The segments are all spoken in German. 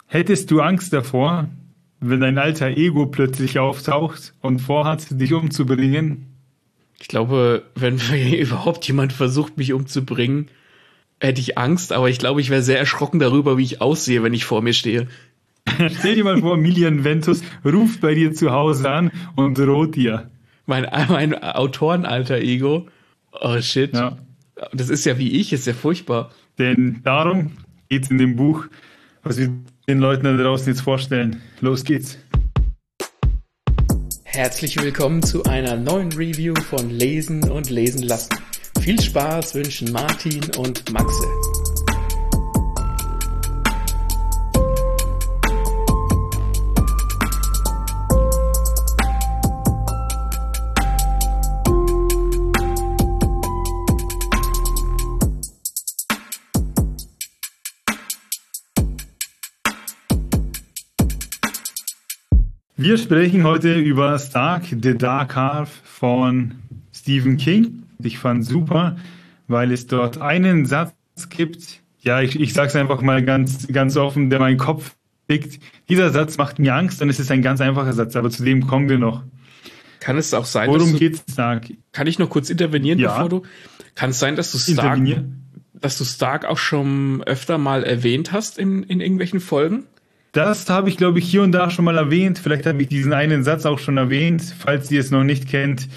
Hättest du Angst davor, wenn dein alter Ego plötzlich auftaucht und vorhat, dich umzubringen? Ich glaube, wenn überhaupt jemand versucht, mich umzubringen, hätte ich Angst, aber ich glaube, ich wäre sehr erschrocken darüber, wie ich aussehe, wenn ich vor mir stehe. Stell dir mal vor, Milian Ventus ruft bei dir zu Hause an und droht dir. Mein Autoren-alter Ego. Oh shit. Ja. Das ist ja wie ich, ist ja furchtbar. Denn darum geht's in dem Buch, was wir den Leuten da draußen jetzt vorstellen. Los geht's. Herzlich willkommen zu einer neuen Review von Lesen und Lesen lassen. Viel Spaß wünschen Martin und Maxe. Wir sprechen heute über Stark, The Dark Half von Stephen King. Ich fand super, weil es dort einen Satz gibt. Ja, ich sag's einfach mal ganz offen, der meinen Kopf fickt. Dieser Satz macht mir Angst und es ist ein ganz einfacher Satz, aber zu dem kommen wir noch. Kann es auch sein, worum geht's, Stark? Kann ich noch kurz intervenieren, ja. bevor du? Kann es sein, dass du Stark auch schon öfter mal erwähnt hast in irgendwelchen Folgen? Das habe ich, glaube ich, hier und da schon mal erwähnt. Vielleicht habe ich diesen einen Satz auch schon erwähnt. Falls ihr es noch nicht kennt,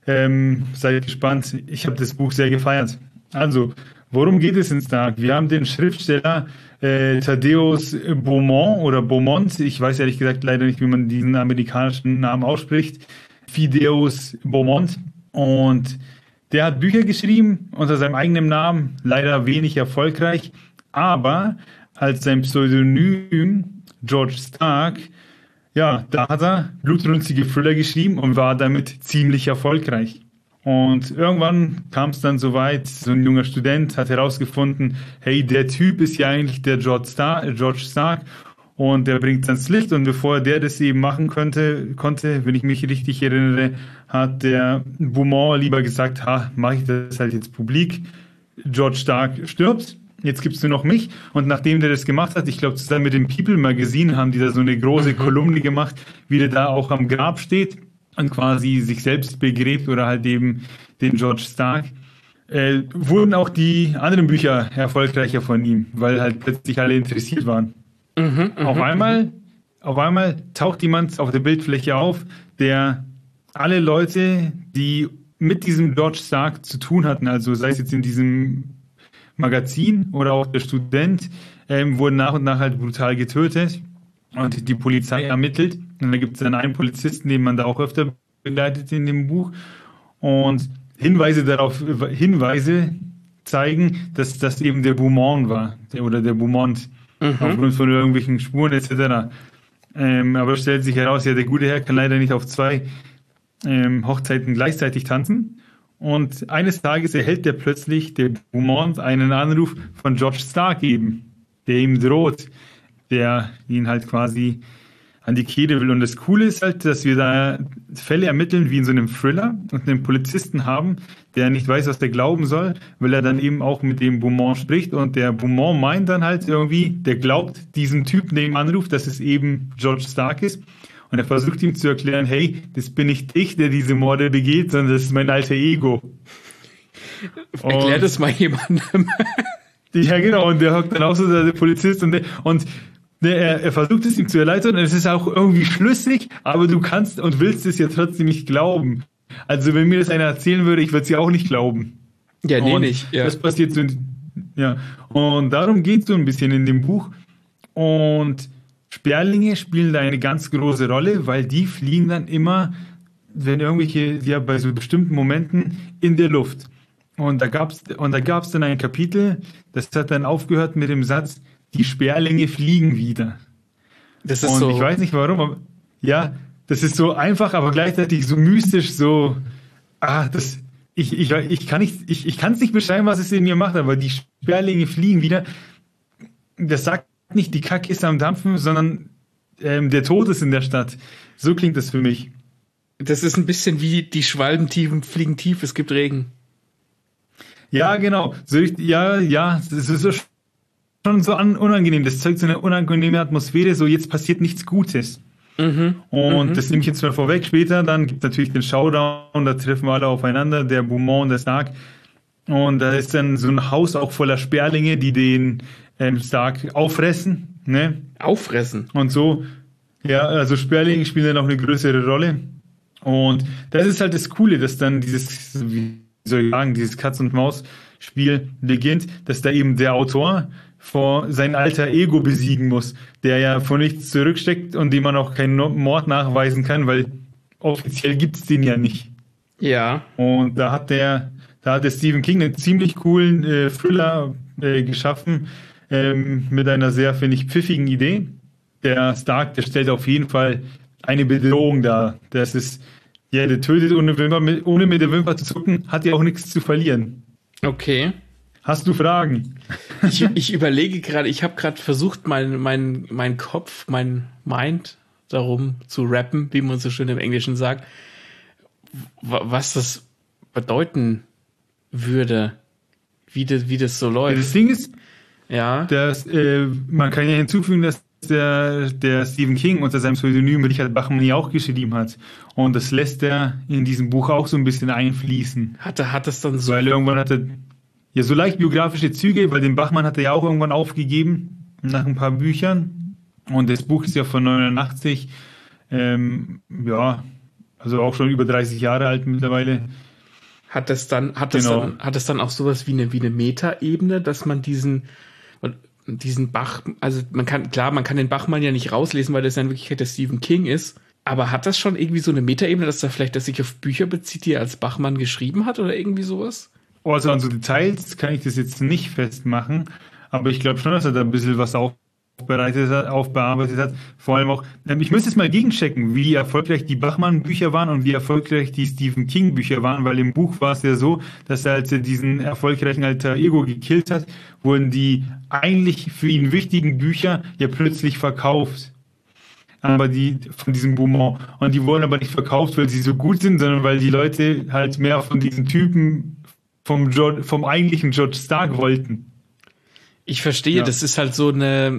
seid gespannt. Ich habe das Buch sehr gefeiert. Also, worum geht es in Stark? Wir haben den Schriftsteller Thaddeus Beaumont. Ich weiß ehrlich gesagt leider nicht, wie man diesen amerikanischen Namen ausspricht. Thaddeus Beaumont. Und der hat Bücher geschrieben unter seinem eigenen Namen. Leider wenig erfolgreich. Aber als sein Pseudonym George Stark, ja, da hat er blutrünstige Thriller geschrieben und war damit ziemlich erfolgreich. Und irgendwann kam es dann so weit, so ein junger Student hat herausgefunden, hey, der Typ ist ja eigentlich der George Stark und der bringt es ans Licht. Und bevor der das eben machen konnte, wenn ich mich richtig erinnere, hat der Beaumont lieber gesagt, mache ich das halt jetzt publik. George Stark stirbt. Jetzt gibt's nur noch mich. Und nachdem der das gemacht hat, ich glaube, zusammen mit dem People Magazine haben die da so eine große Kolumne gemacht, wie der da auch am Grab steht und quasi sich selbst begräbt oder halt eben den George Stark. Wurden auch die anderen Bücher erfolgreicher von ihm, weil halt plötzlich alle interessiert waren. Auf einmal taucht jemand auf der Bildfläche auf, der alle Leute, die mit diesem George Stark zu tun hatten, also sei es jetzt in diesem Magazin oder auch der Student, wurden nach und nach halt brutal getötet und die Polizei ermittelt. Und da gibt es dann einen Polizisten, den man da auch öfter begleitet in dem Buch. Und Hinweise zeigen, dass das eben der Beaumont war, der Beaumont, aufgrund von irgendwelchen Spuren etc. Aber es stellt sich heraus, ja, der gute Herr kann leider nicht auf zwei Hochzeiten gleichzeitig tanzen. Und eines Tages erhält der Beaumont, einen Anruf von George Stark eben, der ihm droht, der ihn halt quasi an die Kehle will. Und das Coole ist halt, dass wir da Fälle ermitteln wie in so einem Thriller und einen Polizisten haben, der nicht weiß, was der glauben soll, weil er dann eben auch mit dem Beaumont spricht. Und der Beaumont meint dann halt irgendwie, der glaubt diesem Typen, der ihm anruft, dass es eben George Stark ist. Und er versucht ihm zu erklären, hey, das bin nicht ich, der diese Morde begeht, sondern das ist mein alter Ego. Erklär das mal jemandem. Ja, genau. Und der hockt dann auch so, der Polizist, und er versucht es ihm zu erläutern. Und es ist auch irgendwie schlüssig, aber du kannst und willst es ja trotzdem nicht glauben. Also wenn mir das einer erzählen würde, ich würde es ja auch nicht glauben. Ja, nee, nicht. Ja. Das passiert so. Ja. Und darum geht es so ein bisschen in dem Buch. Und Sperlinge spielen da eine ganz große Rolle, weil die fliegen dann immer, wenn bei so bestimmten Momenten in der Luft. Und da gab's dann ein Kapitel, das hat dann aufgehört mit dem Satz, die Sperlinge fliegen wieder. Das ist so. Ich weiß nicht warum, aber ja, das ist so einfach, aber gleichzeitig so mystisch, so, ich kann es nicht beschreiben, was es in mir macht, aber die Sperlinge fliegen wieder. Das sagt nicht die Kacke ist am Dampfen, sondern der Tod ist in der Stadt. So klingt das für mich. Das ist ein bisschen wie die Schwalbentiefen fliegen tief, es gibt Regen. Ja, genau. Das ist so schon so unangenehm. Das zeugt so eine unangenehme Atmosphäre, so jetzt passiert nichts Gutes. Und das nehme ich jetzt mal vorweg. Später dann gibt es natürlich den Showdown, da treffen wir alle aufeinander, der Beaumont und der Stark. Und da ist dann so ein Haus auch voller Sperlinge, die den Stark auffressen. Ne? Auffressen? Und so, ja, also Sperlinge spielen dann auch eine größere Rolle. Und das ist halt das Coole, dass dann dieses, wie soll ich sagen, dieses Katz-und-Maus-Spiel beginnt, dass da eben der Autor vor sein alter Ego besiegen muss, der ja vor nichts zurücksteckt und dem man auch keinen Mord nachweisen kann, weil offiziell gibt's den ja nicht. Ja. Und da hat der Stephen King einen ziemlich coolen Thriller geschaffen, mit einer sehr, finde ich, pfiffigen Idee. Der Stark, der stellt auf jeden Fall eine Bedrohung dar. Das ist, ja, der tötet ohne mit der Wimper zu zucken, hat ja auch nichts zu verlieren. Okay. Hast du Fragen? Ich überlege gerade, ich habe gerade versucht, mein Kopf, mein Mind darum zu rappen, wie man so schön im Englischen sagt, was das bedeuten würde, wie das so läuft. Das Ding ist, ja, man kann ja hinzufügen, dass der Stephen King unter seinem Pseudonym Richard Bachman ja auch geschrieben hat. Und das lässt er in diesem Buch auch so ein bisschen einfließen. Hat es dann so... Weil irgendwann hat er ja so leicht biografische Züge, weil den Bachmann hat er ja auch irgendwann aufgegeben, nach ein paar Büchern. Und das Buch ist ja von 89. Ja, also auch schon über 30 Jahre alt mittlerweile. Hat es dann auch sowas wie eine Metaebene, dass man diesen Bach, also man kann den Bachmann ja nicht rauslesen, weil das ja in Wirklichkeit der Stephen King ist. Aber hat das schon irgendwie so eine Metaebene, dass das sich auf Bücher bezieht, die er als Bachmann geschrieben hat oder irgendwie sowas? Also an so Details kann ich das jetzt nicht festmachen, aber ich glaube schon, dass er da ein bisschen was aufbearbeitet hat. Vor allem auch, ich müsste jetzt mal gegenchecken, wie erfolgreich die Bachmann-Bücher waren und wie erfolgreich die Stephen King-Bücher waren, weil im Buch war es ja so, dass er, als er diesen erfolgreichen Alter Ego gekillt hat, wurden die eigentlich für ihn wichtigen Bücher ja plötzlich verkauft. Aber die von diesem Beaumont. Und die wurden aber nicht verkauft, weil sie so gut sind, sondern weil die Leute halt mehr von diesen Typen vom eigentlichen George Stark wollten. Ich verstehe, ja. Das ist halt so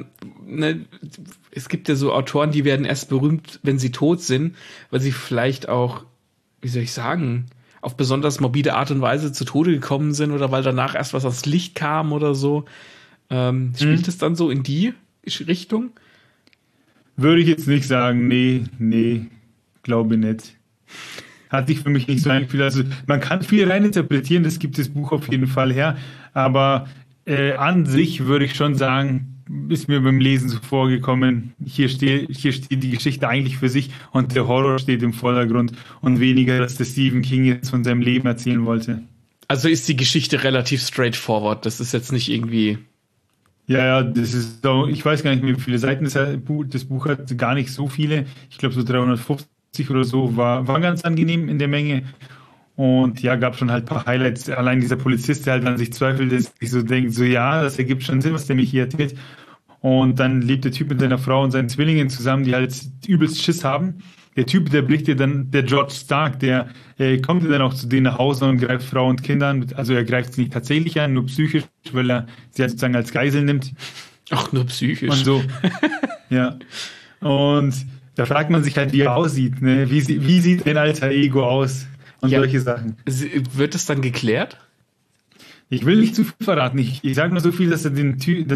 es gibt ja so Autoren, die werden erst berühmt, wenn sie tot sind, weil sie vielleicht auch, wie soll ich sagen, auf besonders morbide Art und Weise zu Tode gekommen sind oder weil danach erst was ans Licht kam oder so. Spielt es dann so in die Richtung? Würde ich jetzt nicht sagen, nee, glaube nicht. Hat sich für mich nicht so eingefühlt. Also man kann viel reininterpretieren, das gibt das Buch auf jeden Fall her, aber an sich würde ich schon sagen, ist mir beim Lesen so vorgekommen, hier steht die Geschichte eigentlich für sich und der Horror steht im Vordergrund und weniger, dass der Stephen King jetzt von seinem Leben erzählen wollte. Also ist die Geschichte relativ straightforward, das ist jetzt nicht irgendwie... Ja, das ist so, ich weiß gar nicht mehr, wie viele Seiten das Buch hat, gar nicht so viele, ich glaube so 350 oder so, war ganz angenehm in der Menge. Und ja, gab schon halt ein paar Highlights. Allein dieser Polizist, der halt an sich zweifelt, dass ich so denke, so ja, das ergibt schon Sinn, was der mich hier erzählt. Und dann lebt der Typ mit seiner Frau und seinen Zwillingen zusammen, die halt übelst Schiss haben. Der Typ, der blickt dir dann, der George Stark, der kommt dann auch zu denen nach Hause und greift Frau und Kinder an. Also er greift sie nicht tatsächlich an, nur psychisch, weil er sie halt sozusagen als Geisel nimmt. Ach, nur psychisch. Und so. Ja. Und da fragt man sich halt, wie er aussieht, ne? Wie sieht ein alter Ego aus? Und ja, solche Sachen. Wird es dann geklärt? Ich will nicht zu viel verraten. Ich sage nur so viel, dass er den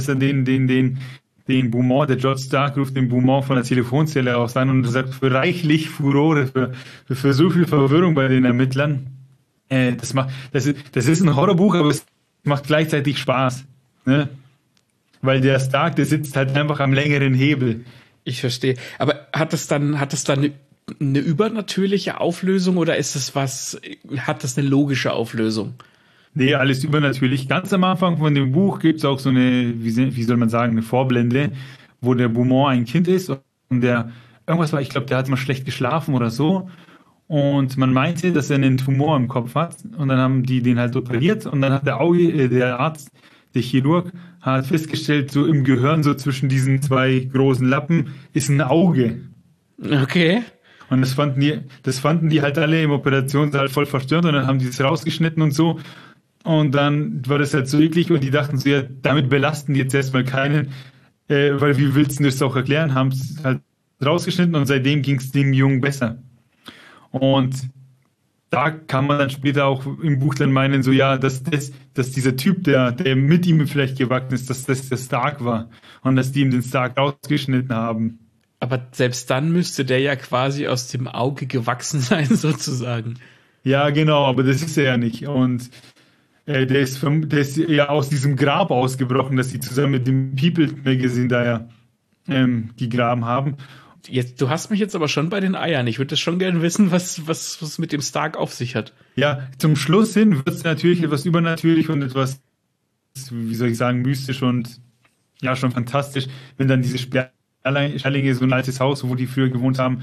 Beaumont, der George Stark ruft den Beaumont von der Telefonzelle aus an und sagt, für reichlich Furore, für so viel Verwirrung bei den Ermittlern. Das ist ein Horrorbuch, aber es macht gleichzeitig Spaß. Ne? Weil der Stark, der sitzt halt einfach am längeren Hebel. Ich verstehe. Aber hat es dann eine übernatürliche Auflösung oder hat das eine logische Auflösung? Nee, alles übernatürlich. Ganz am Anfang von dem Buch gibt es auch so eine, wie soll man sagen, eine Vorblende, wo der Beaumont ein Kind ist und der ich glaube, der hat mal schlecht geschlafen oder so. Und man meinte, dass er einen Tumor im Kopf hat und dann haben die den halt operiert und dann hat der Arzt, der Chirurg, hat festgestellt, so im Gehirn, so zwischen diesen zwei großen Lappen, ist ein Auge. Okay. Und das fanden die halt alle im Operationssaal voll verstörend und dann haben die es rausgeschnitten und so. Und dann war das halt so eklig und die dachten so, ja, damit belasten die jetzt erstmal keinen, weil wie willst du das auch erklären? Haben es halt rausgeschnitten und seitdem ging es dem Jungen besser. Und da kann man dann später auch im Buch dann meinen, so ja, dass dieser Typ, der mit ihm vielleicht gewachsen ist, dass das der Stark war und dass die ihm den Stark rausgeschnitten haben. Aber selbst dann müsste der ja quasi aus dem Auge gewachsen sein, sozusagen. Ja, genau, aber das ist er ja nicht. Und der ist ja aus diesem Grab ausgebrochen, das sie zusammen mit dem People Magazine da ja gegraben haben. Jetzt, du hast mich jetzt aber schon bei den Eiern. Ich würde das schon gerne wissen, was mit dem Stark auf sich hat. Ja, zum Schluss hin wird es natürlich etwas übernatürlich und etwas, wie soll ich sagen, mystisch und ja, schon fantastisch, wenn dann diese Sperlinge, so ein altes Haus, wo die früher gewohnt haben,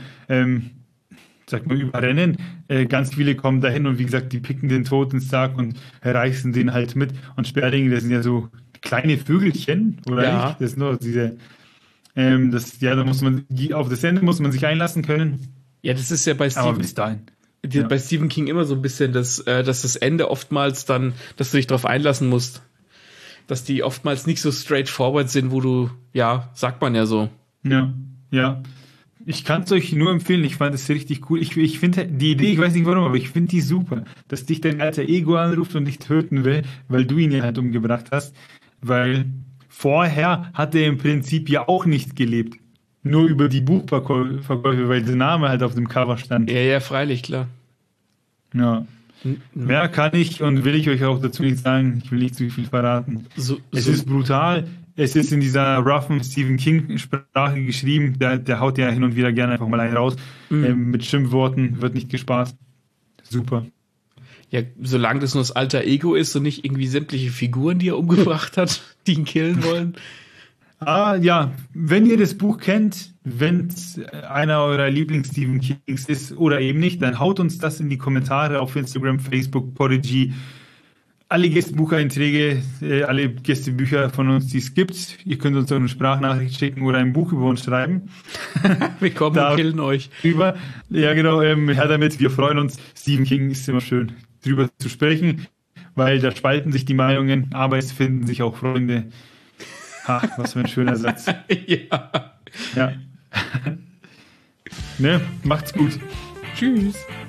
sag mal, überrennen. Ganz viele kommen dahin und wie gesagt, die picken den toten Stark und reißen den halt mit. Und Sperlinge, das sind ja so kleine Vögelchen, oder Ja. nicht? Das sind nur diese, da muss man, auf das Ende muss man sich einlassen können. Ja, das ist ja bei Aber bis dahin. Ja. bei Stephen King immer so ein bisschen, dass das Ende oftmals dann, dass du dich darauf einlassen musst. Dass die oftmals nicht so straightforward sind, wo du, ja, sagt man ja so. Ja. Ich kann es euch nur empfehlen, ich fand es richtig cool. Ich finde die Idee, ich weiß nicht warum, aber ich finde die super, dass dich dein alter Ego anruft und dich töten will, weil du ihn ja halt umgebracht hast. Weil vorher hat er im Prinzip ja auch nicht gelebt. Nur über die Buchverkäufe, weil der Name halt auf dem Cover stand. Ja, freilich, klar. Ja. Mehr kann ich und will ich euch auch dazu nicht sagen. Ich will nicht zu viel verraten. Es ist brutal. Es ist in dieser roughen Stephen King-Sprache geschrieben. Der haut ja hin und wieder gerne einfach mal einen raus. Mit Schimpfworten wird nicht gespaßt. Super. Ja, solange das nur das alter Ego ist und nicht irgendwie sämtliche Figuren, die er umgebracht hat, die ihn killen wollen. Ja, wenn ihr das Buch kennt, wenn es einer eurer Lieblings-Stephen Kings ist oder eben nicht, dann haut uns das in die Kommentare auf Instagram, Facebook, Podigy. Alle Gästebucheinträge, alle Gästebücher von uns, die es gibt. Ihr könnt uns auch eine Sprachnachricht schicken oder ein Buch über uns schreiben. Wir kommen und killen euch. Ja, genau, her damit. Wir freuen uns. Stephen King ist immer schön, drüber zu sprechen, weil da spalten sich die Meinungen, aber es finden sich auch Freunde. Was für ein schöner Satz. Ja. Ne, macht's gut. Tschüss.